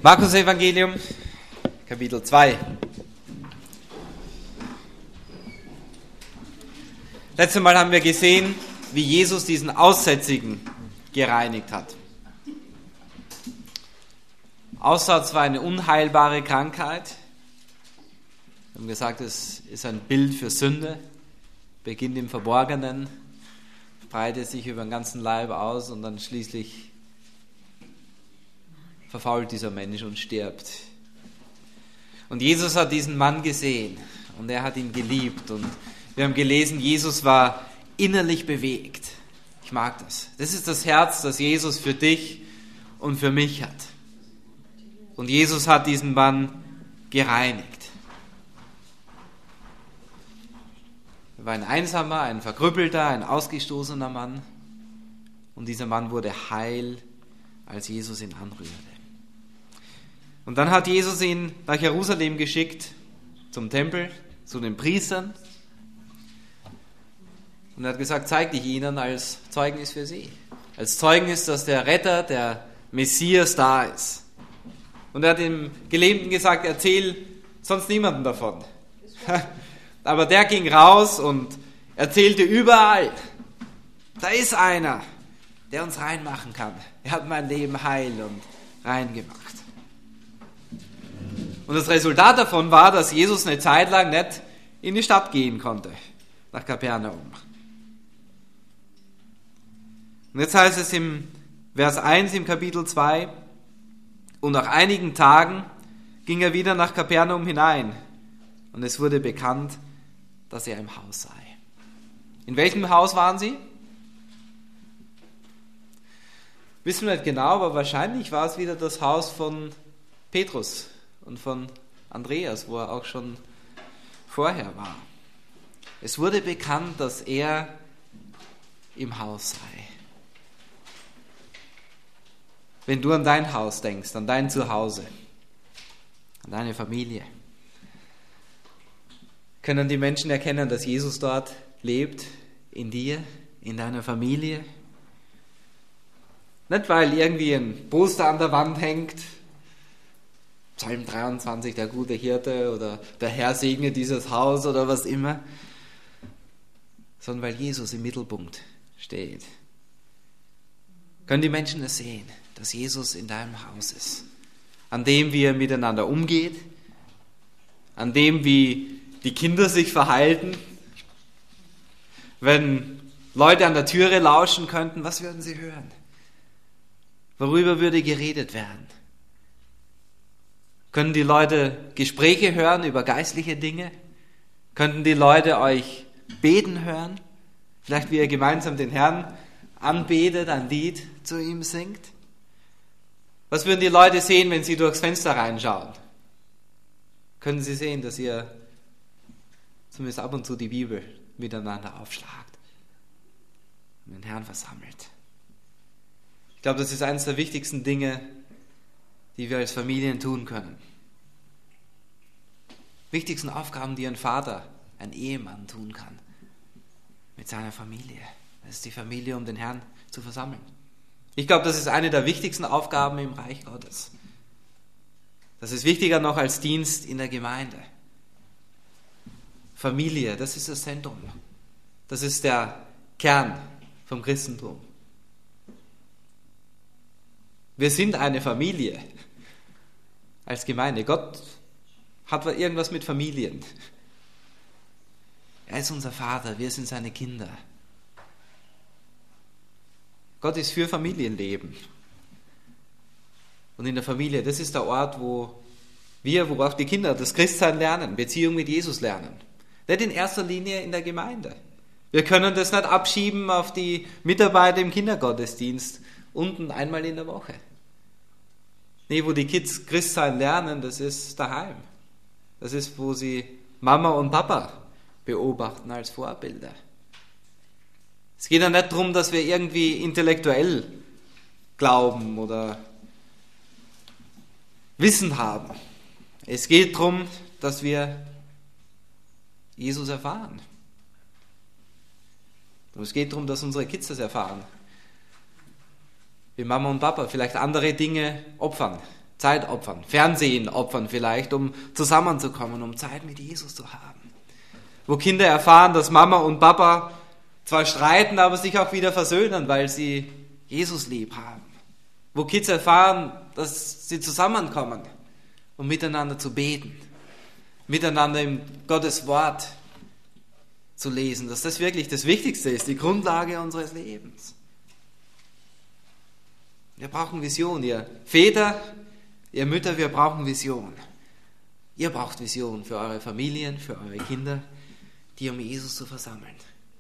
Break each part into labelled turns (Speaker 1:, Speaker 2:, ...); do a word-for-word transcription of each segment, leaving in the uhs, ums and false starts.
Speaker 1: Markus Evangelium, Kapitel zwei. Letztes Mal haben wir gesehen, wie Jesus diesen Aussätzigen gereinigt hat. Aussatz war eine unheilbare Krankheit. Wir haben gesagt, es ist ein Bild für Sünde, beginnt im Verborgenen, breitet sich über den ganzen Leib aus und dann schließlich verfault dieser Mensch und stirbt. Und Jesus hat diesen Mann gesehen und er hat ihn geliebt. Und wir haben gelesen, Jesus war innerlich bewegt. Ich mag das. Das ist das Herz, das Jesus für dich und für mich hat. Und Jesus hat diesen Mann gereinigt. Er war ein einsamer, ein verkrüppelter, ein ausgestoßener Mann. Und dieser Mann wurde heil, als Jesus ihn anrührte. Und dann hat Jesus ihn nach Jerusalem geschickt, zum Tempel, zu den Priestern. Und er hat gesagt, zeig dich ihnen als Zeugnis für sie. Als Zeugnis, dass der Retter, der Messias da ist. Und er hat dem Gelähmten gesagt, erzähl sonst niemandem davon. Aber der ging raus und erzählte überall, da ist einer, der uns reinmachen kann. Er hat mein Leben heil und rein gemacht. Und das Resultat davon war, dass Jesus eine Zeit lang nicht in die Stadt gehen konnte, nach Kapernaum. Und jetzt heißt es im Vers eins im Kapitel zwei, und nach einigen Tagen ging er wieder nach Kapernaum hinein und es wurde bekannt, dass er im Haus sei. In welchem Haus waren sie? Wissen wir nicht genau, aber wahrscheinlich war es wieder das Haus von Petrus und von Andreas, wo er auch schon vorher war. Es wurde bekannt, dass er im Haus sei. Wenn du an dein Haus denkst, an dein Zuhause, an deine Familie, können die Menschen erkennen, dass Jesus dort lebt, in dir, in deiner Familie. Nicht, weil irgendwie ein Poster an der Wand hängt, Psalm dreiundzwanzig, der gute Hirte oder der Herr segne dieses Haus oder was immer, sondern weil Jesus im Mittelpunkt steht. Können die Menschen es sehen, dass Jesus in deinem Haus ist, an dem, wie er miteinander umgeht, an dem, wie die Kinder sich verhalten, wenn Leute an der Türe lauschen könnten, was würden sie hören? Worüber würde geredet werden? Können die Leute Gespräche hören über geistliche Dinge? Könnten die Leute euch beten hören? Vielleicht wie ihr gemeinsam den Herrn anbetet, ein Lied zu ihm singt? Was würden die Leute sehen, wenn sie durchs Fenster reinschauen? Können sie sehen, dass ihr zumindest ab und zu die Bibel miteinander aufschlagt und den Herrn versammelt? Ich glaube, das ist eines der wichtigsten Dinge, die wir als Familien tun können. Wichtigsten Aufgaben, die ein Vater, ein Ehemann tun kann mit seiner Familie. Das ist die Familie, um den Herrn zu versammeln. Ich glaube, das ist eine der wichtigsten Aufgaben im Reich Gottes. Das ist wichtiger noch als Dienst in der Gemeinde. Familie, das ist das Zentrum. Das ist der Kern vom Christentum. Wir sind eine Familie als Gemeinde. Gott hat irgendwas mit Familien. Er ist unser Vater, wir sind seine Kinder. Gott ist für Familienleben. Und in der Familie, das ist der Ort, wo wir, wo auch die Kinder das Christsein lernen, Beziehung mit Jesus lernen. Nicht in erster Linie in der Gemeinde. Wir können das nicht abschieben auf die Mitarbeiter im Kindergottesdienst unten einmal in der Woche. Nee, wo die Kids Christsein lernen, das ist daheim. Das ist, wo sie Mama und Papa beobachten als Vorbilder. Es geht ja nicht darum, dass wir irgendwie intellektuell glauben oder Wissen haben. Es geht darum, dass wir Jesus erfahren. Und es geht darum, dass unsere Kids das erfahren. Wie Mama und Papa vielleicht andere Dinge opfern, Zeit opfern, Fernsehen opfern vielleicht, um zusammenzukommen, um Zeit mit Jesus zu haben. Wo Kinder erfahren, dass Mama und Papa zwar streiten, aber sich auch wieder versöhnen, weil sie Jesus lieb haben. Wo Kids erfahren, dass sie zusammenkommen, um miteinander zu beten, miteinander im Gottes Wort zu lesen, dass das wirklich das Wichtigste ist, die Grundlage unseres Lebens. Wir brauchen Vision, ihr Väter, ihr Mütter, wir brauchen Vision. Ihr braucht Vision für eure Familien, für eure Kinder, die um Jesus zu versammeln.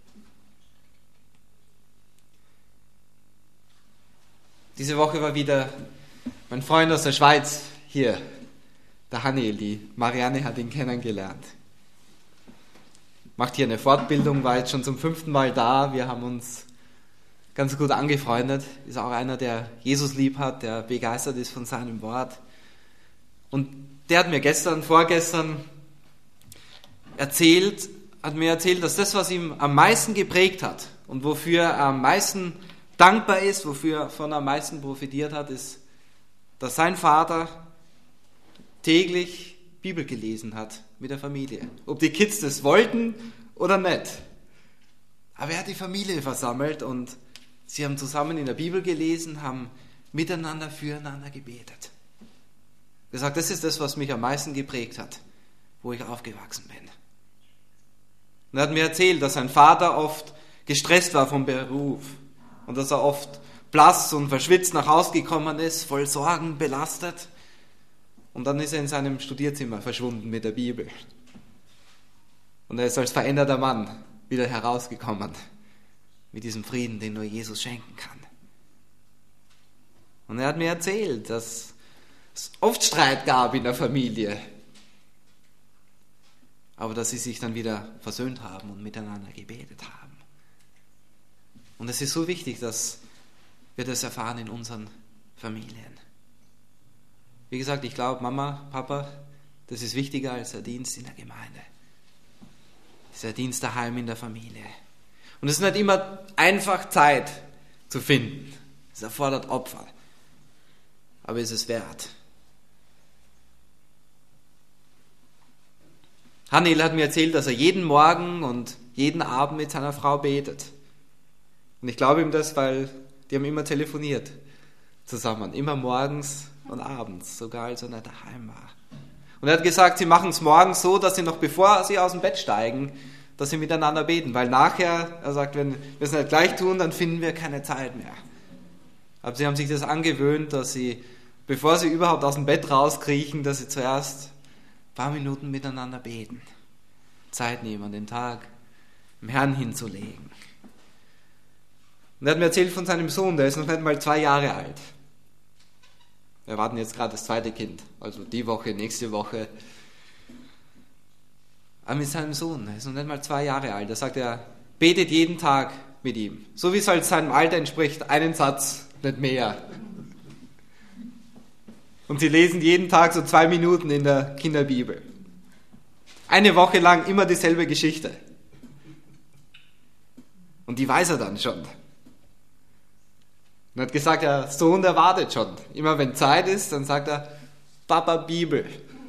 Speaker 1: Diese Woche war wieder mein Freund aus der Schweiz hier, der Haniel, die Marianne hat ihn kennengelernt. Macht hier eine Fortbildung, war jetzt schon zum fünften Mal da. Wir haben uns ganz gut angefreundet. Ist auch einer, der Jesus lieb hat, der begeistert ist von seinem Wort. Und der hat mir gestern, vorgestern erzählt, hat mir erzählt, dass das, was ihm am meisten geprägt hat und wofür er am meisten dankbar ist, wofür er von am meisten profitiert hat, ist, dass sein Vater täglich Bibel gelesen hat mit der Familie. Ob die Kids das wollten oder nicht. Aber er hat die Familie versammelt und sie haben zusammen in der Bibel gelesen, haben miteinander füreinander gebetet. Er sagt, das ist das, was mich am meisten geprägt hat, wo ich aufgewachsen bin. Und er hat mir erzählt, dass sein Vater oft gestresst war vom Beruf und dass er oft blass und verschwitzt nach Hause gekommen ist, voll Sorgen, belastet. Und dann ist er in seinem Studierzimmer verschwunden mit der Bibel. Und er ist als veränderter Mann wieder herausgekommen mit diesem Frieden, den nur Jesus schenken kann. Und er hat mir erzählt, dass es oft Streit gab in der Familie, aber dass sie sich dann wieder versöhnt haben und miteinander gebetet haben. Und es ist so wichtig, dass wir das erfahren in unseren Familien. Wie gesagt, ich glaube, Mama, Papa, das ist wichtiger als der Dienst in der Gemeinde. Das ist der Dienst daheim in der Familie. Und es ist nicht immer einfach, Zeit zu finden. Es erfordert Opfer. Aber es ist wert. Haniel hat mir erzählt, dass er jeden Morgen und jeden Abend mit seiner Frau betet. Und ich glaube ihm das, weil die haben immer telefoniert zusammen. Immer morgens und abends, sogar als er nicht daheim war. Und er hat gesagt, sie machen es morgens so, dass sie noch bevor sie aus dem Bett steigen, dass sie miteinander beten. Weil nachher, er sagt, wenn wir es nicht gleich tun, dann finden wir keine Zeit mehr. Aber sie haben sich das angewöhnt, dass sie, bevor sie überhaupt aus dem Bett rauskriechen, dass sie zuerst ein paar Minuten miteinander beten. Zeit nehmen, den Tag dem Herrn hinzulegen. Und er hat mir erzählt von seinem Sohn, der ist noch nicht mal zwei Jahre alt. Wir erwarten jetzt gerade das zweite Kind, also die Woche, nächste Woche. Aber mit seinem Sohn, er ist noch nicht mal zwei Jahre alt, da sagt er, betet jeden Tag mit ihm. So wie es halt seinem Alter entspricht, einen Satz, nicht mehr. Und sie lesen jeden Tag so zwei Minuten in der Kinderbibel. Eine Woche lang immer dieselbe Geschichte. Und die weiß er dann schon. Und hat gesagt, der Sohn, der wartet schon. Immer wenn Zeit ist, dann sagt er, Papa, Bibel.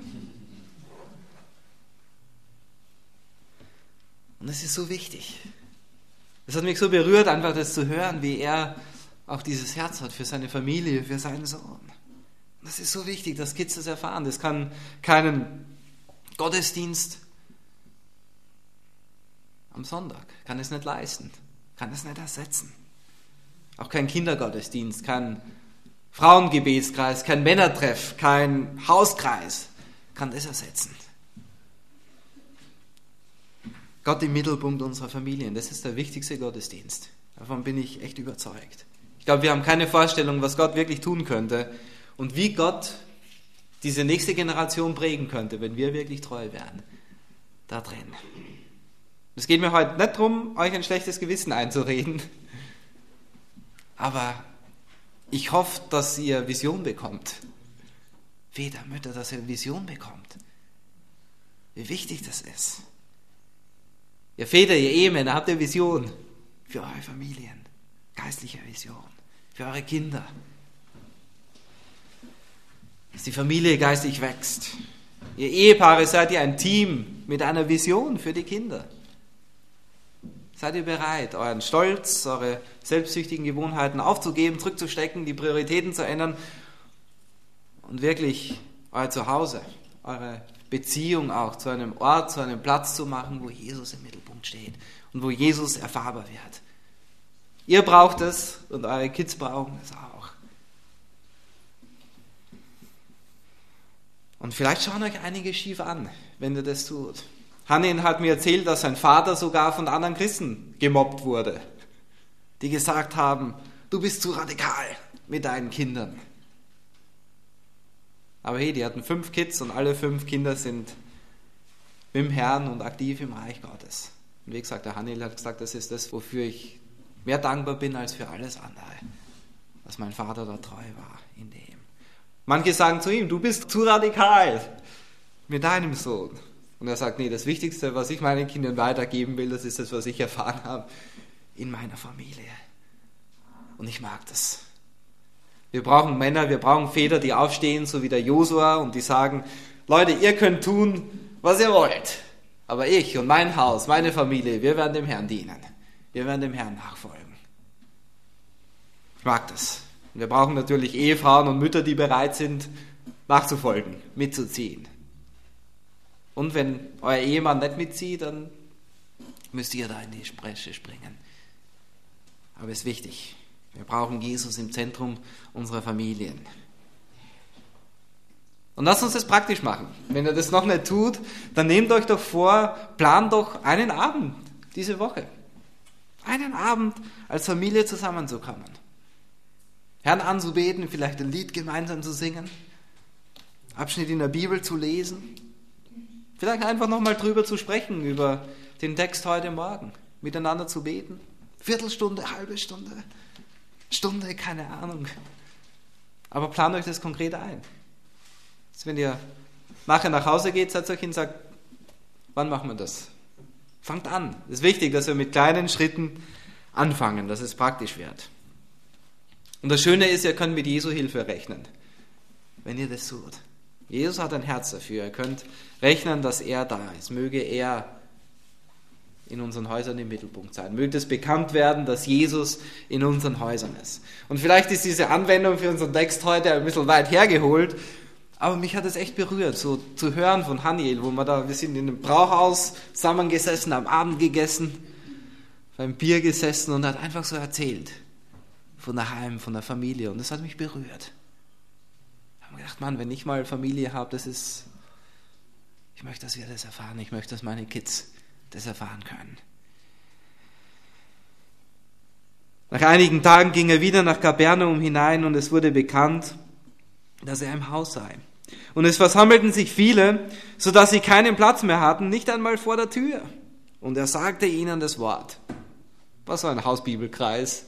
Speaker 1: Und das ist so wichtig. Es hat mich so berührt, einfach das zu hören, wie er auch dieses Herz hat für seine Familie, für seinen Sohn. Und das ist so wichtig, dass Kids das erfahren. Das kann keinen Gottesdienst am Sonntag, kann es nicht leisten, kann es nicht ersetzen. Auch kein Kindergottesdienst, kein Frauengebetskreis, kein Männertreff, kein Hauskreis kann das ersetzen. Gott im Mittelpunkt unserer Familien, das ist der wichtigste Gottesdienst. Davon bin ich echt überzeugt. Ich glaube, wir haben keine Vorstellung, was Gott wirklich tun könnte und wie Gott diese nächste Generation prägen könnte, wenn wir wirklich treu wären da drin. Es geht mir heute nicht darum, euch ein schlechtes Gewissen einzureden, aber ich hoffe, dass ihr Vision bekommt. Väter, Mütter, dass ihr Vision bekommt. Wie wichtig das ist. Ihr Väter, ihr Ehemänner, habt ihr Vision für eure Familien. Geistliche Vision. Für eure Kinder. Das die Familie geistig wächst. Ihr Ehepaare seid ihr ein Team mit einer Vision für die Kinder. Seid ihr bereit, euren Stolz, eure selbstsüchtigen Gewohnheiten aufzugeben, zurückzustecken, die Prioritäten zu ändern und wirklich euer Zuhause, eure Beziehung auch zu einem Ort, zu einem Platz zu machen, wo Jesus im Mittelpunkt steht und wo Jesus erfahrbar wird. Ihr braucht es und eure Kids brauchen es auch. Und vielleicht schauen euch einige schief an, wenn ihr das tut. Hannin hat mir erzählt, dass sein Vater sogar von anderen Christen gemobbt wurde, die gesagt haben, du bist zu radikal mit deinen Kindern. Aber hey, die hatten fünf Kids und alle fünf Kinder sind mit dem Herrn und aktiv im Reich Gottes. Und wie gesagt, der Hannin hat gesagt, das ist das, wofür ich mehr dankbar bin als für alles andere, dass mein Vater da treu war in dem. Manche sagen zu ihm, du bist zu radikal mit deinem Sohn. Und er sagt, nee, das Wichtigste, was ich meinen Kindern weitergeben will, das ist das, was ich erfahren habe in meiner Familie. Und ich mag das. Wir brauchen Männer, wir brauchen Väter, die aufstehen, so wie der Josua, und die sagen, Leute, ihr könnt tun, was ihr wollt. Aber ich und mein Haus, meine Familie, wir werden dem Herrn dienen. Wir werden dem Herrn nachfolgen. Ich mag das. Und wir brauchen natürlich Ehefrauen und Mütter, die bereit sind, nachzufolgen, mitzuziehen. Und wenn euer Ehemann nicht mitzieht, dann müsst ihr da in die Bresche springen. Aber es ist wichtig. Wir brauchen Jesus im Zentrum unserer Familien. Und lasst uns das praktisch machen. Wenn ihr das noch nicht tut, dann nehmt euch doch vor, plant doch einen Abend diese Woche. Einen Abend als Familie zusammenzukommen. Herrn anzubeten, vielleicht ein Lied gemeinsam zu singen, Abschnitt in der Bibel zu lesen. Vielleicht einfach nochmal drüber zu sprechen, über den Text heute Morgen, miteinander zu beten. Viertelstunde, halbe Stunde, Stunde, keine Ahnung. Aber plant euch das konkret ein. Dass wenn ihr nachher nach Hause geht, setzt euch hin und sagt, wann machen wir das? Fangt an. Es ist wichtig, dass wir mit kleinen Schritten anfangen, dass es praktisch wird. Und das Schöne ist, ihr könnt mit Jesu Hilfe rechnen, wenn ihr das tut. Jesus hat ein Herz dafür. Ihr könnt rechnen, dass er da ist. Möge er in unseren Häusern im Mittelpunkt sein. Möge es bekannt werden, dass Jesus in unseren Häusern ist. Und vielleicht ist diese Anwendung für unseren Text heute ein bisschen weit hergeholt, aber mich hat es echt berührt, so zu hören von Haniel, wo wir da, wir sind in einem Brauhaus zusammengesessen, am Abend gegessen, beim Bier gesessen und hat einfach so erzählt von daheim, von der Familie, und das hat mich berührt. Ich habe gedacht, Mann, wenn ich mal Familie habe, das ist, ich möchte, dass wir das erfahren, ich möchte, dass meine Kids das erfahren können. Nach einigen Tagen ging er wieder nach Kapernaum hinein und es wurde bekannt, dass er im Haus sei. Und es versammelten sich viele, sodass sie keinen Platz mehr hatten, nicht einmal vor der Tür. Und er sagte ihnen das Wort. Was war ein Hausbibelkreis?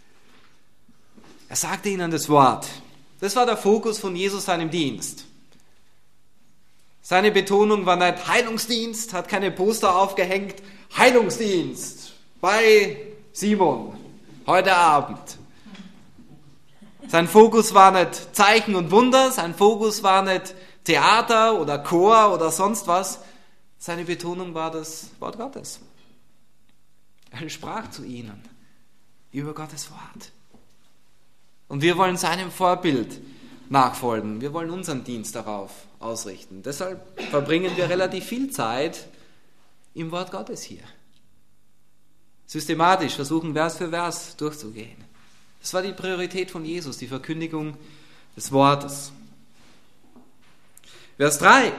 Speaker 1: Er sagte ihnen das Wort. Das war der Fokus von Jesus seinem Dienst. Seine Betonung war nicht Heilungsdienst, hat keine Poster aufgehängt. Heilungsdienst bei Simon, heute Abend. Sein Fokus war nicht Zeichen und Wunder, sein Fokus war nicht Theater oder Chor oder sonst was. Seine Betonung war das Wort Gottes. Er sprach zu ihnen über Gottes Wort. Und wir wollen seinem Vorbild nachfolgen. Wir wollen unseren Dienst darauf ausrichten. Deshalb verbringen wir relativ viel Zeit im Wort Gottes hier. Systematisch versuchen, Vers für Vers durchzugehen. Das war die Priorität von Jesus, die Verkündigung des Wortes. Vers drei.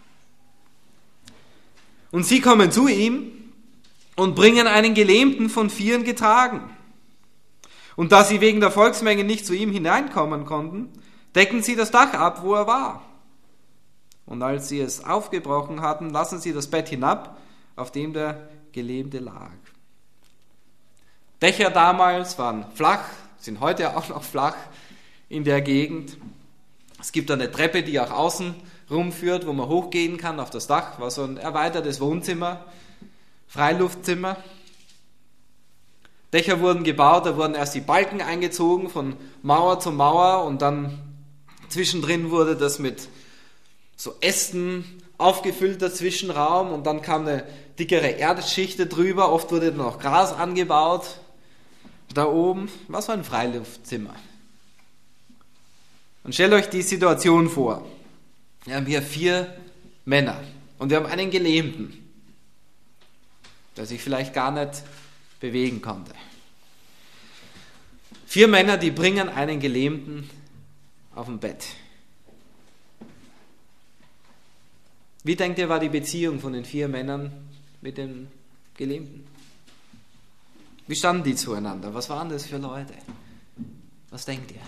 Speaker 1: Und sie kommen zu ihm und bringen einen Gelähmten von Vieren getragen. Und da sie wegen der Volksmenge nicht zu ihm hineinkommen konnten, decken sie das Dach ab, wo er war. Und als sie es aufgebrochen hatten, lassen sie das Bett hinab, auf dem der Gelähmte lag. Dächer damals waren flach, sind heute auch noch flach in der Gegend. Es gibt eine Treppe, die auch außen rumführt, wo man hochgehen kann auf das Dach. War so ein erweitertes Wohnzimmer, Freiluftzimmer. Dächer wurden gebaut, da wurden erst die Balken eingezogen von Mauer zu Mauer und dann Zwischendrin wurde das mit so Ästen aufgefüllt, der Zwischenraum, und dann kam eine dickere Erdschicht drüber. Oft wurde dann auch Gras angebaut. Da oben, was war ein Freiluftzimmer? Und stellt euch die Situation vor. Wir haben hier vier Männer und wir haben einen Gelähmten, der sich vielleicht gar nicht bewegen konnte. Vier Männer, die bringen einen Gelähmten auf dem Bett. Wie denkt ihr, war die Beziehung von den vier Männern mit dem Gelähmten? Wie standen die zueinander? Was waren das für Leute? Was denkt ihr?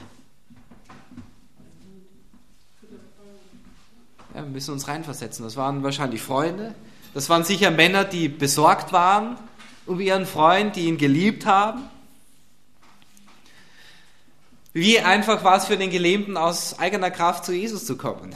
Speaker 1: Ja, wir müssen uns reinversetzen. Das waren wahrscheinlich Freunde. Das waren sicher Männer, die besorgt waren um ihren Freund, die ihn geliebt haben. Wie einfach war es für den Gelähmten, aus eigener Kraft zu Jesus zu kommen?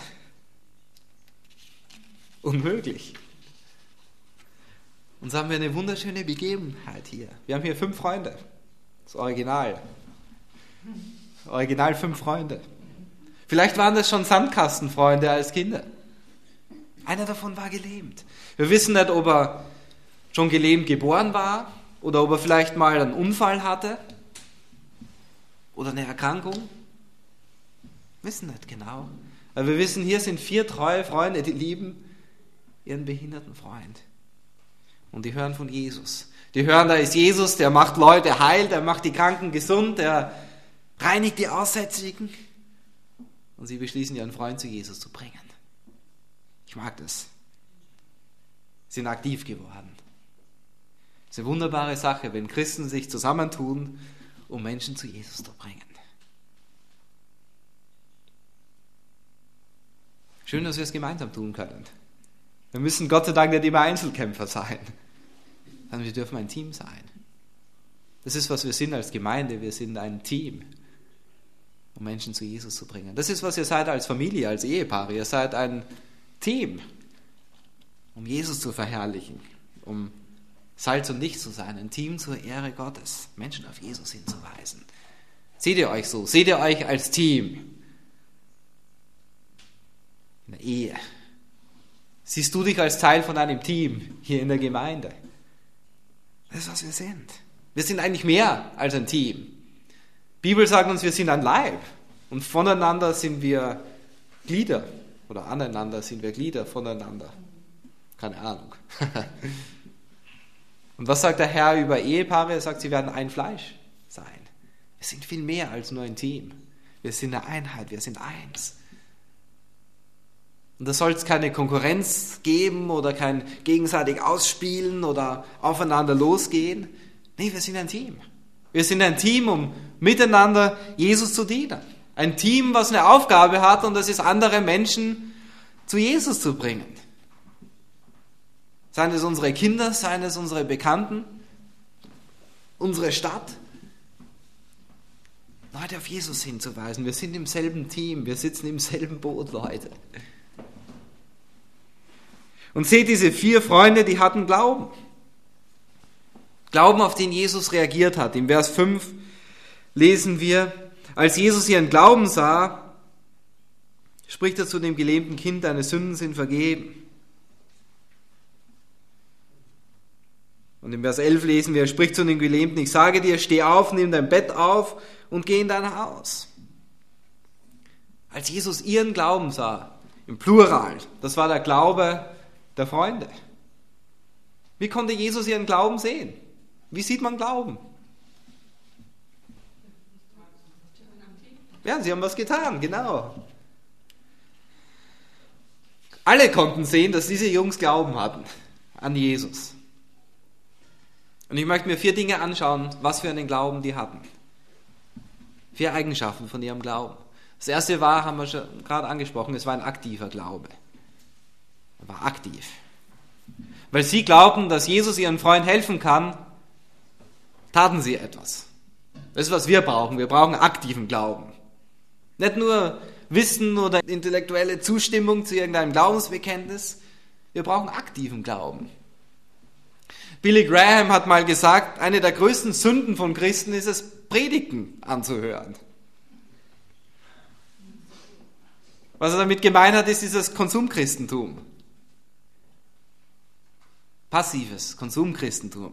Speaker 1: Unmöglich. Und so haben wir eine wunderschöne Begebenheit hier. Wir haben hier fünf Freunde. Das Original. Original fünf Freunde. Vielleicht waren das schon Sandkastenfreunde als Kinder. Einer davon war gelähmt. Wir wissen nicht, ob er schon gelähmt geboren war oder ob er vielleicht mal einen Unfall hatte oder eine Erkrankung. Wir wissen nicht genau. Aber wir wissen, hier sind vier treue Freunde, die lieben ihren behinderten Freund. Und die hören von Jesus. Die hören, da ist Jesus, der macht Leute heil, der macht die Kranken gesund, der reinigt die Aussätzigen. Und sie beschließen, ihren Freund zu Jesus zu bringen. Ich mag das. Sie sind aktiv geworden. Es ist eine wunderbare Sache, wenn Christen sich zusammentun, um Menschen zu Jesus zu bringen. Schön, dass wir es gemeinsam tun können. Wir müssen Gott sei Dank nicht immer Einzelkämpfer sein, sondern wir dürfen ein Team sein. Das ist, was wir sind als Gemeinde. Wir sind ein Team, um Menschen zu Jesus zu bringen. Das ist, was ihr seid als Familie, als Ehepaare. Ihr seid ein Team, um Jesus zu verherrlichen, um Salz und Licht zu sein. Ein Team zur Ehre Gottes, Menschen auf Jesus hinzuweisen. Seht ihr euch so? Seht ihr euch als Team? In der Ehe. Siehst du dich als Teil von einem Team hier in der Gemeinde? Das ist, was wir sind. Wir sind eigentlich mehr als ein Team. Die Bibel sagt uns, wir sind ein Leib. Und voneinander sind wir Glieder. Oder aneinander sind wir Glieder, voneinander. Keine Ahnung. Und was sagt der Herr über Ehepaare? Er sagt, sie werden ein Fleisch sein. Wir sind viel mehr als nur ein Team. Wir sind eine Einheit, wir sind eins. Und da soll es keine Konkurrenz geben oder kein gegenseitig Ausspielen oder aufeinander losgehen. Nee, wir sind ein Team. Wir sind ein Team, um miteinander Jesus zu dienen. Ein Team, was eine Aufgabe hat, und das ist, andere Menschen zu Jesus zu bringen. Seien es unsere Kinder, seien es unsere Bekannten, unsere Stadt. Leute auf Jesus hinzuweisen. Wir sind im selben Team, wir sitzen im selben Boot, Leute. Und seht, diese vier Freunde, die hatten Glauben. Glauben, auf den Jesus reagiert hat. Im Vers fünf lesen wir, als Jesus ihren Glauben sah, spricht er zu dem gelähmten Kind, deine Sünden sind vergeben. Und im Vers elf lesen wir, er spricht zu dem Gelähmten, ich sage dir, steh auf, nimm dein Bett auf und geh in dein Haus. Als Jesus ihren Glauben sah, im Plural, das war der Glaube der Freunde. Wie konnte Jesus ihren Glauben sehen? Wie sieht man Glauben? Ja, sie haben was getan, genau. Alle konnten sehen, dass diese Jungs Glauben hatten an Jesus. Und ich möchte mir vier Dinge anschauen, was für einen Glauben die hatten. Vier Eigenschaften von ihrem Glauben. Das erste war, haben wir schon gerade angesprochen, es war ein aktiver Glaube. Er war aktiv. Weil sie glaubten, dass Jesus ihren Freund helfen kann, taten sie etwas. Das ist, was wir brauchen. Wir brauchen aktiven Glauben. Nicht nur Wissen oder intellektuelle Zustimmung zu irgendeinem Glaubensbekenntnis. Wir brauchen aktiven Glauben. Billy Graham hat mal gesagt, eine der größten Sünden von Christen ist es, Predigten anzuhören. Was er damit gemeint hat, ist dieses Konsumchristentum. Passives Konsumchristentum.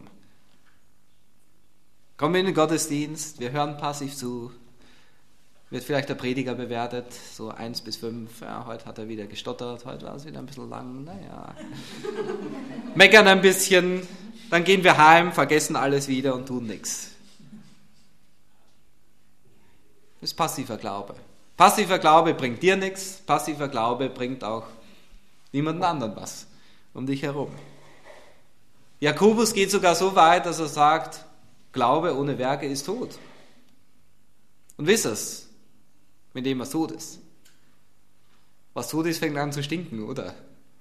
Speaker 1: Kommen wir in den Gottesdienst, wir hören passiv zu, wird vielleicht der Prediger bewertet, so eins bis fünf, ja, heute hat er wieder gestottert, heute war es wieder ein bisschen lang, naja. Meckern ein bisschen, dann gehen wir heim, vergessen alles wieder und tun nichts. Das ist passiver Glaube. Passiver Glaube bringt dir nichts, passiver Glaube bringt auch niemanden anderen was um dich herum. Jakobus geht sogar so weit, dass er sagt, Glaube ohne Werke ist tot. Und wisst es, mit dem was tot ist. Was tot ist, fängt an zu stinken, oder?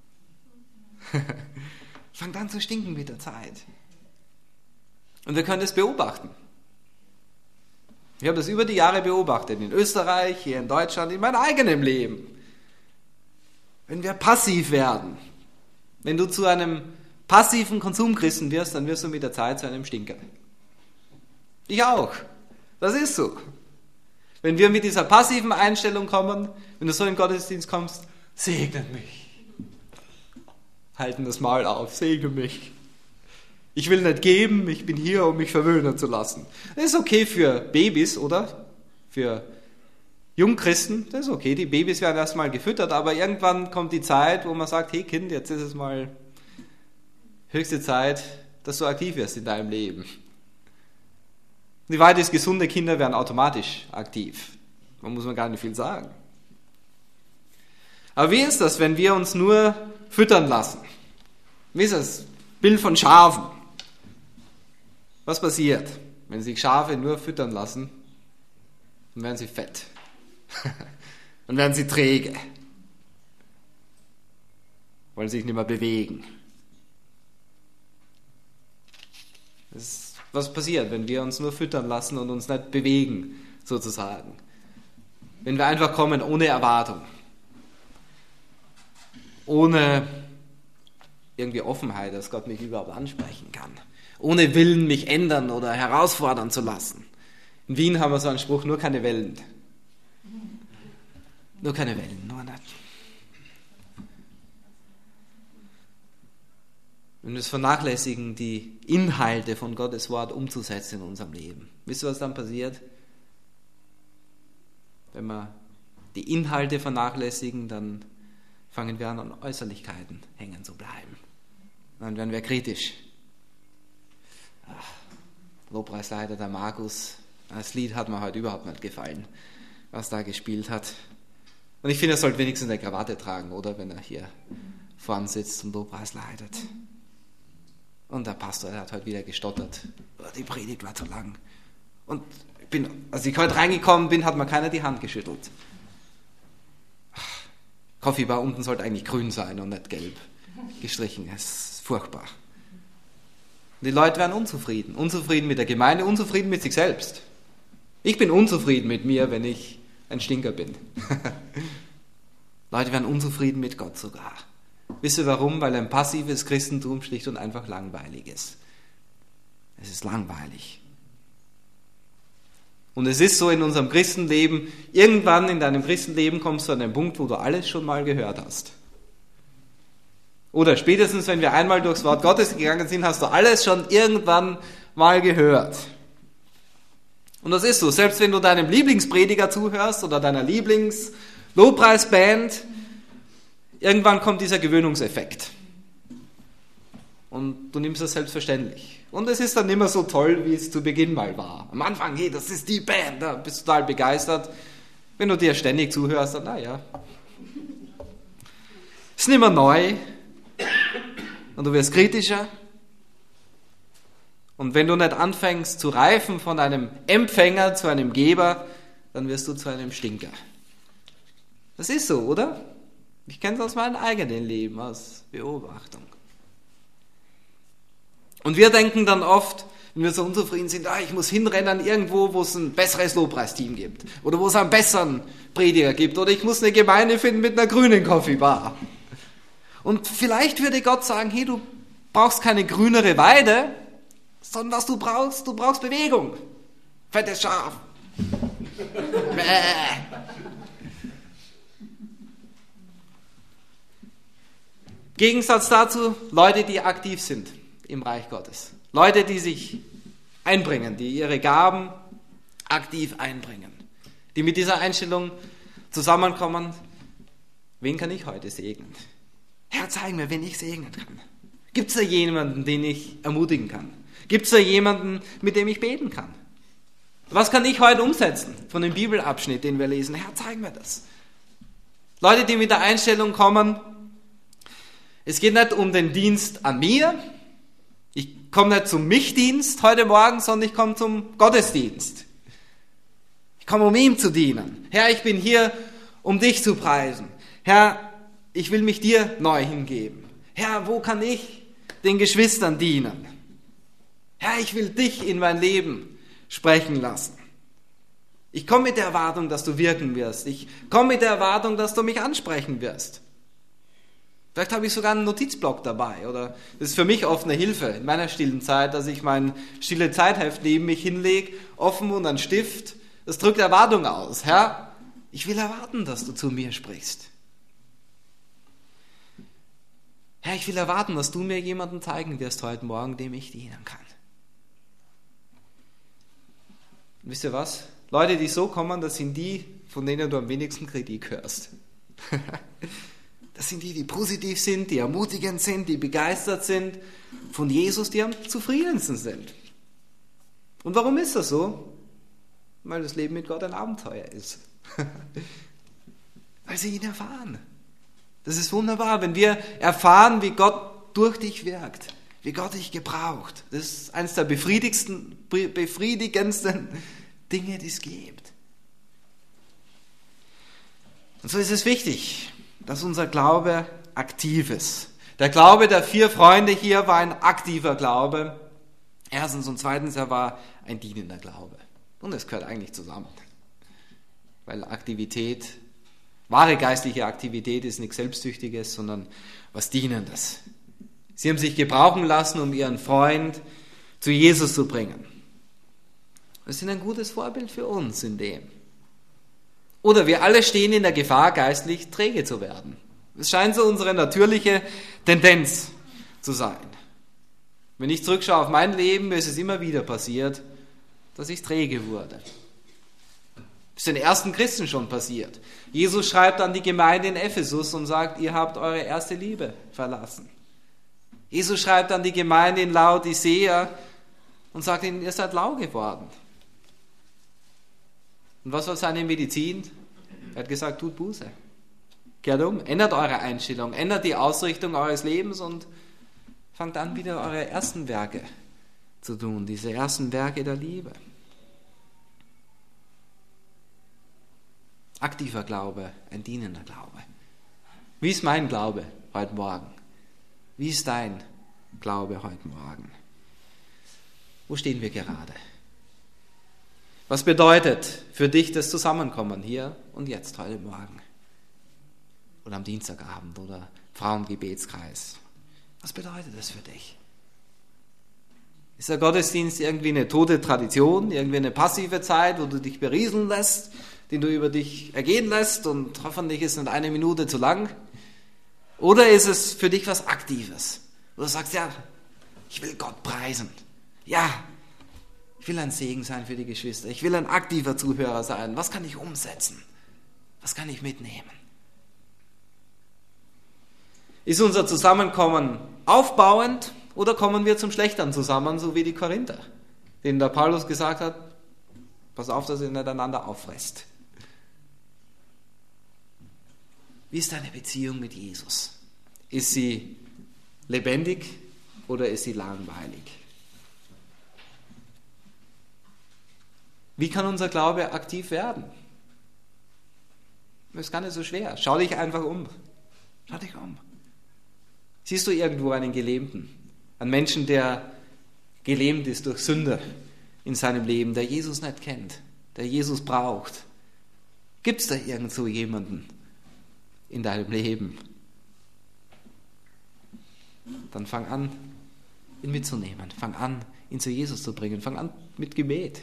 Speaker 1: Fängt an zu stinken mit der Zeit. Und wir können das beobachten. Ich habe das über die Jahre beobachtet, in Österreich, hier in Deutschland, in meinem eigenen Leben. Wenn wir passiv werden, wenn du zu einem passiven Konsumchristen wirst, dann wirst du mit der Zeit zu einem Stinker. Ich auch. Das ist so. Wenn wir mit dieser passiven Einstellung kommen, wenn du so in den Gottesdienst kommst, segnet mich. Halten das Maul auf, segne mich. Ich will nicht geben, ich bin hier, um mich verwöhnen zu lassen. Das ist okay für Babys, oder? Für Jungchristen, das ist okay. Die Babys werden erstmal gefüttert, aber irgendwann kommt die Zeit, wo man sagt, hey Kind, jetzt ist es mal höchste Zeit, dass du aktiv wirst in deinem Leben. Die Wahrheit ist, gesunde Kinder werden automatisch aktiv. Da muss man gar nicht viel sagen. Aber wie ist das, wenn wir uns nur füttern lassen? Wie ist das? Bild von Schafen. Was passiert, wenn sich Schafe nur füttern lassen? Dann werden sie fett. Dann werden sie träge. Wollen sich nicht mehr bewegen. Das ist, was passiert, wenn wir uns nur füttern lassen und uns nicht bewegen, sozusagen. Wenn wir einfach kommen ohne Erwartung. Ohne irgendwie Offenheit, dass Gott mich überhaupt ansprechen kann. Ohne Willen, mich ändern oder herausfordern zu lassen. In Wien haben wir so einen Spruch, nur keine Wellen. Nur keine Wellen, nur nicht. Wenn wir es vernachlässigen, die Inhalte von Gottes Wort umzusetzen in unserem Leben. Wisst ihr, was dann passiert? Wenn wir die Inhalte vernachlässigen, dann fangen wir an, an Äußerlichkeiten hängen zu bleiben. Dann werden wir kritisch. Ach, Lobpreisleiter, der Markus, das Lied hat mir heute überhaupt nicht gefallen, was da gespielt hat. Und ich finde, er sollte wenigstens eine Krawatte tragen, oder? Wenn er hier vorn sitzt und Lobpreis leitet. Und der Pastor, der hat heute wieder gestottert. Die Predigt war zu lang. Und ich bin, als ich heute reingekommen bin, hat mir keiner die Hand geschüttelt. Coffeebar unten sollte eigentlich grün sein und nicht gelb gestrichen. Das ist furchtbar. Und die Leute werden unzufrieden. Unzufrieden mit der Gemeinde, unzufrieden mit sich selbst. Ich bin unzufrieden mit mir, wenn ich ein Stinker bin. Leute werden unzufrieden mit Gott sogar. Wisst ihr warum? Weil ein passives Christentum schlicht und einfach langweilig ist. Es ist langweilig. Und es ist so in unserem Christenleben, irgendwann in deinem Christenleben kommst du an den Punkt, wo du alles schon mal gehört hast. Oder spätestens, wenn wir einmal durchs Wort Gottes gegangen sind, hast du alles schon irgendwann mal gehört. Und das ist so, selbst wenn du deinem Lieblingsprediger zuhörst oder deiner Lieblings-Lobpreisband, irgendwann kommt dieser Gewöhnungseffekt. Und du nimmst das selbstverständlich. Und es ist dann nicht mehr so toll, wie es zu Beginn mal war. Am Anfang, hey, das ist die Band, da bist du total begeistert. Wenn du dir ständig zuhörst, dann naja. Ist nicht mehr neu. Und du wirst kritischer. Und wenn du nicht anfängst zu reifen von einem Empfänger zu einem Geber, dann wirst du zu einem Stinker. Das ist so, oder? Ich kenne es aus meinem eigenen Leben, aus Beobachtung. Und wir denken dann oft, wenn wir so unzufrieden sind, ah, ich muss hinrennen irgendwo, wo es ein besseres Lobpreisteam gibt. Oder wo es einen besseren Prediger gibt. Oder ich muss eine Gemeinde finden mit einer grünen Coffeebar. Und vielleicht würde Gott sagen, hey, du brauchst keine grünere Weide, sondern was du brauchst, du brauchst Bewegung. Fettes Schaf. Gegensatz dazu Leute, die aktiv sind im Reich Gottes. Leute, die sich einbringen, die ihre Gaben aktiv einbringen. Die mit dieser Einstellung zusammenkommen. Wen kann ich heute segnen? Herr, zeig mir, wen ich segnen kann. Gibt es da jemanden, den ich ermutigen kann? Gibt es da jemanden, mit dem ich beten kann? Was kann ich heute umsetzen von dem Bibelabschnitt, den wir lesen? Herr, zeig mir das. Leute, die mit der Einstellung kommen, es geht nicht um den Dienst an mir. Ich komme nicht zum Michdienst heute Morgen, sondern ich komme zum Gottesdienst. Ich komme, um ihm zu dienen. Herr, ich bin hier, um dich zu preisen. Herr, ich will mich dir neu hingeben. Herr, wo kann ich den Geschwistern dienen? Herr, ich will dich in mein Leben sprechen lassen. Ich komme mit der Erwartung, dass du wirken wirst. Ich komme mit der Erwartung, dass du mich ansprechen wirst. Vielleicht habe ich sogar einen Notizblock dabei. Oder das ist für mich oft eine Hilfe in meiner stillen Zeit, dass ich mein stille Zeitheft neben mich hinlege, offen und einen Stift. Das drückt Erwartung aus. Herr, ich will erwarten, dass du zu mir sprichst. Herr, ich will erwarten, dass du mir jemanden zeigen wirst heute Morgen, dem ich dienen kann. Und wisst ihr was? Leute, die so kommen, das sind die, von denen du am wenigsten Kritik hörst. Das sind die, die positiv sind, die ermutigend sind, die begeistert sind von Jesus, die am zufriedensten sind. Und warum ist das so? Weil das Leben mit Gott ein Abenteuer ist. Weil sie ihn erfahren. Das ist wunderbar, wenn wir erfahren, wie Gott durch dich wirkt, wie Gott dich gebraucht. Das ist eines der befriedigendsten, befriedigendsten Dinge, die es gibt. Und so ist es wichtig, dass unser Glaube aktiv ist. Der Glaube der vier Freunde hier war ein aktiver Glaube. Erstens und zweitens, er war ein dienender Glaube. Und es gehört eigentlich zusammen. Weil Aktivität, wahre geistliche Aktivität ist nichts Selbstsüchtiges, sondern was Dienendes. Sie haben sich gebrauchen lassen, um ihren Freund zu Jesus zu bringen. Das ist ein gutes Vorbild für uns in dem. Oder wir alle stehen in der Gefahr, geistlich träge zu werden. Es scheint so unsere natürliche Tendenz zu sein. Wenn ich zurückschaue auf mein Leben, ist es immer wieder passiert, dass ich träge wurde. Das ist den ersten Christen schon passiert. Jesus schreibt an die Gemeinde in Ephesus und sagt, ihr habt eure erste Liebe verlassen. Jesus schreibt an die Gemeinde in Laodicea und sagt ihnen, ihr seid lau geworden. Und was war seine Medizin? Er hat gesagt, tut Buße. Kehrt um, ändert eure Einstellung, ändert die Ausrichtung eures Lebens und fangt an, wieder eure ersten Werke zu tun, diese ersten Werke der Liebe. Aktiver Glaube, ein dienender Glaube. Wie ist mein Glaube heute Morgen? Wie ist dein Glaube heute Morgen? Wo stehen wir gerade? Was bedeutet für dich das Zusammenkommen hier und jetzt heute Morgen? Oder am Dienstagabend oder Frauengebetskreis? Was bedeutet das für dich? Ist der Gottesdienst irgendwie eine tote Tradition, irgendwie eine passive Zeit, wo du dich berieseln lässt, den du über dich ergehen lässt und hoffentlich ist nicht eine Minute zu lang? Oder ist es für dich was Aktives, wo du sagst, ja, ich will Gott preisen. Ja, ich will ein Segen sein für die Geschwister. Ich will ein aktiver Zuhörer sein. Was kann ich umsetzen? Was kann ich mitnehmen? Ist unser Zusammenkommen aufbauend oder kommen wir zum Schlechtern zusammen, so wie die Korinther, denen der Paulus gesagt hat, pass auf, dass ihr nicht einander auffresst. Wie ist deine Beziehung mit Jesus? Ist sie lebendig oder ist sie langweilig? Wie kann unser Glaube aktiv werden? Das ist gar nicht so schwer. Schau dich einfach um. Schau dich um. Siehst du irgendwo einen Gelähmten? Einen Menschen, der gelähmt ist durch Sünde in seinem Leben, der Jesus nicht kennt, der Jesus braucht? Gibt es da irgendwo jemanden in deinem Leben? Dann fang an, ihn mitzunehmen. Fang an, ihn zu Jesus zu bringen. Fang an mit Gebet.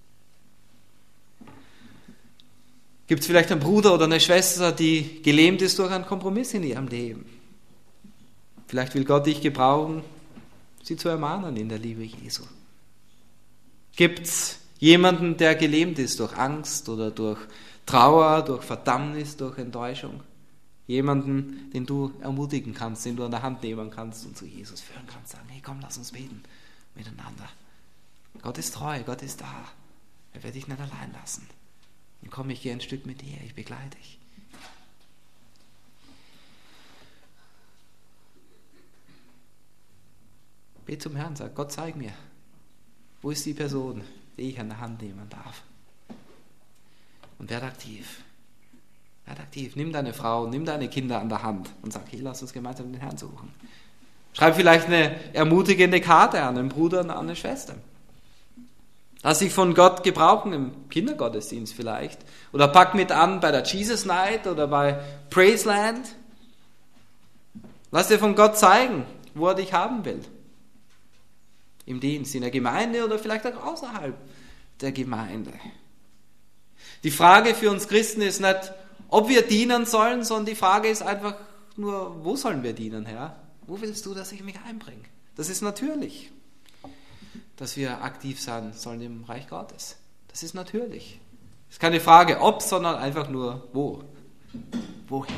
Speaker 1: Gibt es vielleicht einen Bruder oder eine Schwester, die gelähmt ist durch einen Kompromiss in ihrem Leben? Vielleicht will Gott dich gebrauchen, sie zu ermahnen in der Liebe Jesu. Gibt es jemanden, der gelähmt ist durch Angst oder durch Trauer, durch Verdammnis, durch Enttäuschung? Jemanden, den du ermutigen kannst, den du an der Hand nehmen kannst und zu Jesus führen kannst. Sagen, hey komm, lass uns beten miteinander. Gott ist treu, Gott ist da. Er wird dich nicht allein lassen. Und komm, ich gehe ein Stück mit dir, ich begleite dich. Bet zum Herrn, sag, Gott, zeig mir, wo ist die Person, die ich an der Hand nehmen darf. Und werd aktiv. Werd aktiv. Nimm deine Frau, nimm deine Kinder an der Hand und sag, hey, lass uns gemeinsam den Herrn suchen. Schreib vielleicht eine ermutigende Karte an einen Bruder und an eine Schwester. Lass dich von Gott gebrauchen im Kindergottesdienst vielleicht. Oder pack mit an bei der Jesus Night oder bei Praiseland. Lass dir von Gott zeigen, wo er dich haben will. Im Dienst, in der Gemeinde oder vielleicht auch außerhalb der Gemeinde. Die Frage für uns Christen ist nicht, ob wir dienen sollen, sondern die Frage ist einfach nur, wo sollen wir dienen, Herr? Wo willst du, dass ich mich einbringe? Das ist natürlich, dass wir aktiv sein sollen im Reich Gottes. Das ist natürlich. Es ist keine Frage, ob, sondern einfach nur, wo. Woher?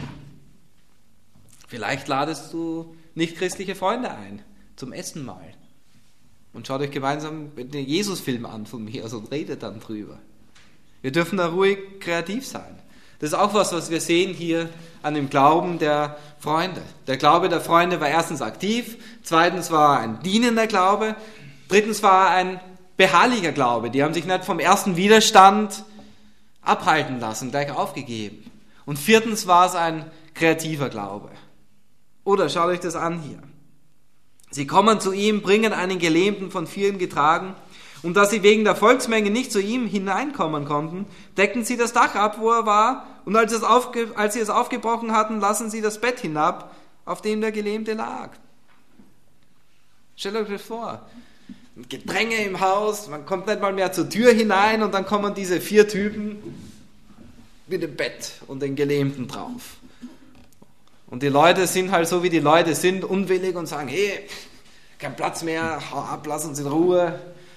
Speaker 1: Vielleicht ladest du nicht christliche Freunde ein, zum Essen mal. Und schaut euch gemeinsam den Jesus-Film an von mir und redet dann drüber. Wir dürfen da ruhig kreativ sein. Das ist auch was, was wir sehen hier an dem Glauben der Freunde. Der Glaube der Freunde war erstens aktiv, zweitens war ein dienender Glaube, drittens war ein beharrlicher Glaube. Die haben sich nicht vom ersten Widerstand abhalten lassen, gleich aufgegeben. Und viertens war es ein kreativer Glaube. Oder schaut euch das an hier. Sie kommen zu ihm, bringen einen Gelähmten von vielen getragen, und da sie wegen der Volksmenge nicht zu ihm hineinkommen konnten, deckten sie das Dach ab, wo er war, und als, es aufge, als sie es aufgebrochen hatten, lassen sie das Bett hinab, auf dem der Gelähmte lag. Stellt euch das vor. Gedränge im Haus, man kommt nicht mal mehr zur Tür hinein und dann kommen diese vier Typen mit dem Bett und den Gelähmten drauf. Und die Leute sind halt so, wie die Leute sind, unwillig und sagen, hey, kein Platz mehr, hau ab, lass uns in Ruhe.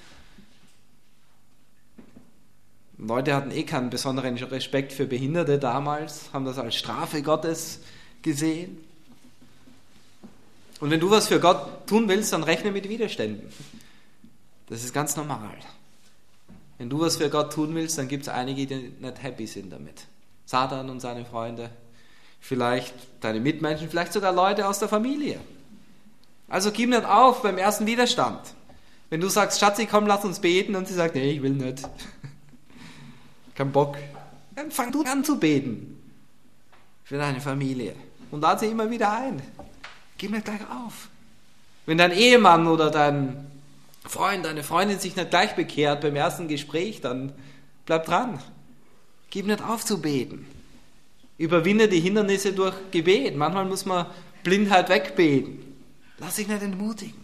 Speaker 1: Leute hatten eh keinen besonderen Respekt für Behinderte damals, haben das als Strafe Gottes gesehen. Und wenn du was für Gott tun willst, dann rechne mit Widerständen. Das ist ganz normal. Wenn du was für Gott tun willst, dann gibt es einige, die nicht happy sind damit. Satan und seine Freunde, vielleicht deine Mitmenschen, vielleicht sogar Leute aus der Familie. Also gib nicht auf beim ersten Widerstand. Wenn du sagst, Schatzi, komm, lass uns beten, und sie sagt, nee, ich will nicht. Kein Bock. Dann fang du an zu beten. Für deine Familie. Und lad sie immer wieder ein. Gib nicht gleich auf. Wenn dein Ehemann oder dein Freund, deine Freundin sich nicht gleich bekehrt beim ersten Gespräch, dann bleib dran. Gib nicht auf zu beten. Überwinde die Hindernisse durch Gebet. Manchmal muss man Blindheit wegbeten. Lass dich nicht entmutigen.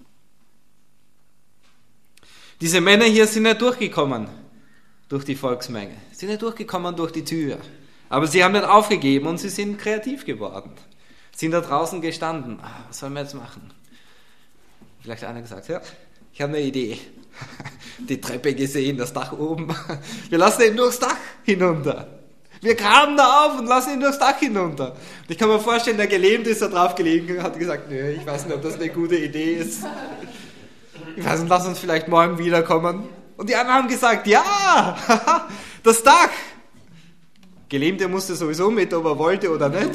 Speaker 1: Diese Männer hier sind nicht durchgekommen durch die Volksmenge. Sie sind nicht durchgekommen durch die Tür. Aber sie haben nicht aufgegeben und sie sind kreativ geworden. Sind da draußen gestanden. Ah, was sollen wir jetzt machen? Vielleicht einer gesagt, ja, ich habe eine Idee. Die Treppe gesehen, das Dach oben. Wir lassen ihn durchs Dach hinunter. Wir graben da auf und lassen ihn durchs Dach hinunter. Und ich kann mir vorstellen, der Gelähmte ist da drauf gelegen und hat gesagt, nö, ich weiß nicht, ob das eine gute Idee ist. Ich weiß nicht, lass uns vielleicht morgen wiederkommen. Und die anderen haben gesagt, ja, das Dach. Gelähmte musste sowieso mit, ob er wollte oder nicht.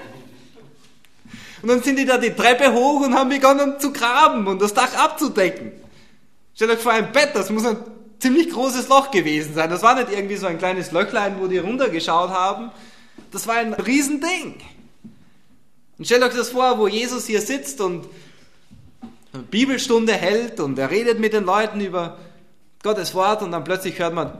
Speaker 1: Und dann sind die da die Treppe hoch und haben begonnen zu graben und das Dach abzudecken. Stellt euch vor, ein Bett, das muss ein ziemlich großes Loch gewesen sein. Das war nicht irgendwie so ein kleines Löchlein, wo die runtergeschaut haben. Das war ein Riesending. Und stellt euch das vor, wo Jesus hier sitzt und eine Bibelstunde hält und er redet mit den Leuten über Gottes Wort und dann plötzlich hört man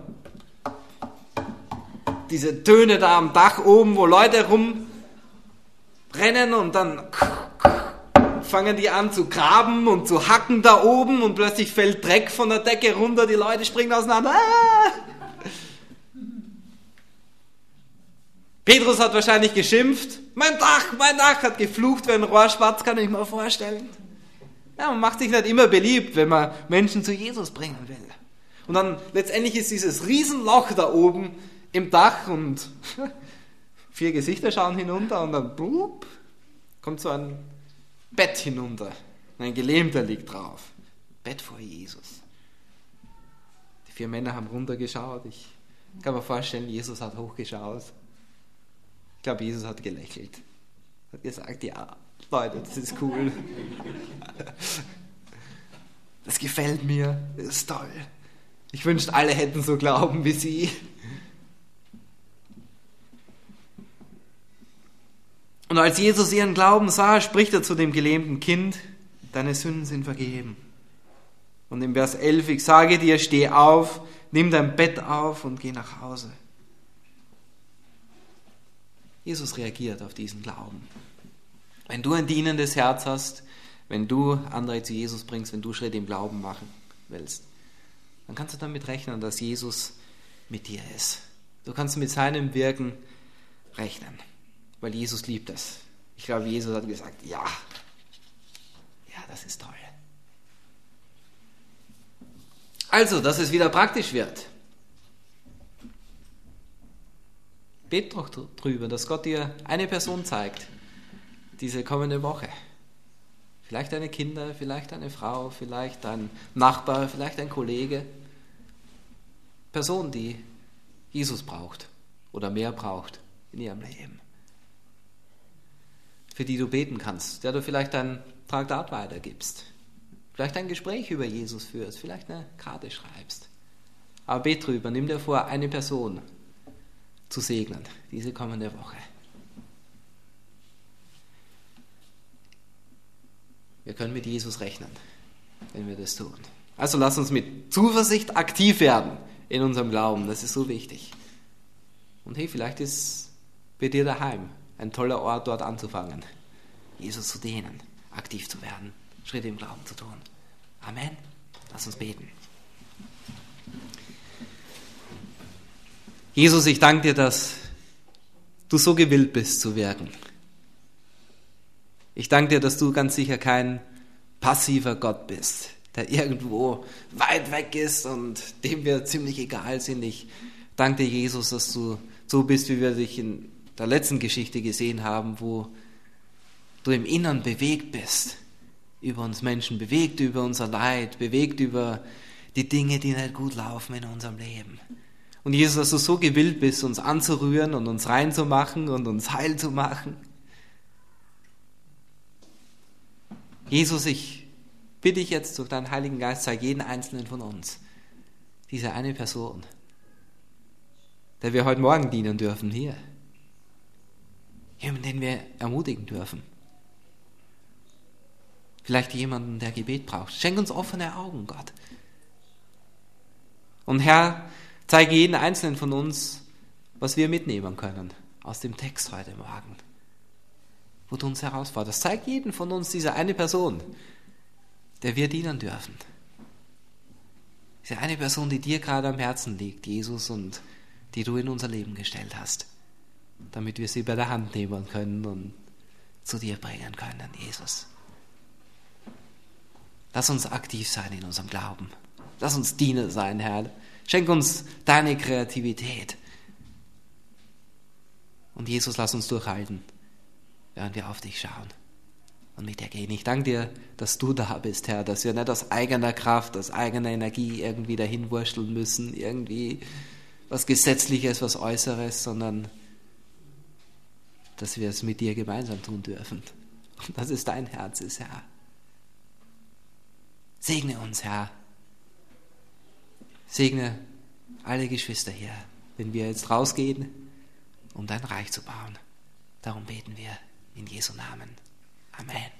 Speaker 1: diese Töne da am Dach oben, wo Leute rumrennen und dann fangen die an zu graben und zu hacken da oben und plötzlich fällt Dreck von der Decke runter, die Leute springen auseinander. Ah! Petrus hat wahrscheinlich geschimpft. Mein Dach, mein Dach, hat geflucht wie ein Rohrspatz, kann ich mir vorstellen. Ja, man macht sich nicht immer beliebt, wenn man Menschen zu Jesus bringen will. Und dann letztendlich ist dieses Riesenloch da oben im Dach und vier Gesichter schauen hinunter und dann blub, kommt so ein Bett hinunter. Ein Gelähmter liegt drauf. Bett vor Jesus. Die vier Männer haben runtergeschaut. Ich kann mir vorstellen, Jesus hat hochgeschaut. Ich glaube, Jesus hat gelächelt. Hat gesagt, ja, Leute, das ist cool. Das gefällt mir, das ist toll. Ich wünschte, alle hätten so Glauben wie sie. Und als Jesus ihren Glauben sah, spricht er zu dem gelähmten Kind, deine Sünden sind vergeben. Und im Vers elf, ich sage dir, steh auf, nimm dein Bett auf und geh nach Hause. Jesus reagiert auf diesen Glauben. Wenn du ein dienendes Herz hast, wenn du andere zu Jesus bringst, wenn du Schritte im Glauben machen willst, dann kannst du damit rechnen, dass Jesus mit dir ist. Du kannst mit seinem Wirken rechnen, weil Jesus liebt es. Ich glaube, Jesus hat gesagt, ja, ja, das ist toll. Also, dass es wieder praktisch wird. Bet doch drüber, dass Gott dir eine Person zeigt, diese kommende Woche. Vielleicht deine Kinder, vielleicht eine Frau, vielleicht ein Nachbar, vielleicht ein Kollege. Person, die Jesus braucht oder mehr braucht in ihrem Leben. Für die du beten kannst, der du vielleicht ein Traktat weitergibst. Vielleicht ein Gespräch über Jesus führst, vielleicht eine Karte schreibst. Aber bet drüber, nimm dir vor, eine Person zu segnen, diese kommende Woche. Wir können mit Jesus rechnen, wenn wir das tun. Also lass uns mit Zuversicht aktiv werden in unserem Glauben, das ist so wichtig. Und hey, vielleicht ist bei dir daheim ein toller Ort, dort anzufangen, Jesus zu dienen, aktiv zu werden, Schritte im Glauben zu tun. Amen. Lass uns beten. Jesus, ich danke dir, dass du so gewillt bist zu wirken. Ich danke dir, dass du ganz sicher kein passiver Gott bist, der irgendwo weit weg ist und dem wir ziemlich egal sind. Ich danke dir, Jesus, dass du so bist, wie wir dich in der letzten Geschichte gesehen haben, wo du im Innern bewegt bist, über uns Menschen, bewegt über unser Leid, bewegt über die Dinge, die nicht gut laufen in unserem Leben. Und Jesus, dass du so gewillt bist, uns anzurühren und uns reinzumachen und uns heil zu machen. Jesus, ich bitte dich jetzt durch deinen Heiligen Geist, zeig jeden Einzelnen von uns diese eine Person, der wir heute Morgen dienen dürfen hier. Jemanden, den wir ermutigen dürfen. Vielleicht jemanden, der Gebet braucht. Schenk uns offene Augen, Gott. Und Herr, zeige jeden Einzelnen von uns, was wir mitnehmen können aus dem Text heute Morgen, wo du uns herausforderst. Zeig jeden von uns diese eine Person, der wir dienen dürfen. Diese eine Person, die dir gerade am Herzen liegt, Jesus, und die du in unser Leben gestellt hast, damit wir sie bei der Hand nehmen können und zu dir bringen können, Jesus. Lass uns aktiv sein in unserem Glauben. Lass uns Diener sein, Herr. Schenk uns deine Kreativität. Und Jesus, lass uns durchhalten, während wir auf dich schauen und mit dir gehen. Ich danke dir, dass du da bist, Herr, dass wir nicht aus eigener Kraft, aus eigener Energie irgendwie dahin wursteln müssen, irgendwie was Gesetzliches, was Äußeres, sondern dass wir es mit dir gemeinsam tun dürfen. Und dass es dein Herz ist, Herr. Segne uns, Herr. Segne alle Geschwister hier, wenn wir jetzt rausgehen, um dein Reich zu bauen. Darum beten wir in Jesu Namen. Amen.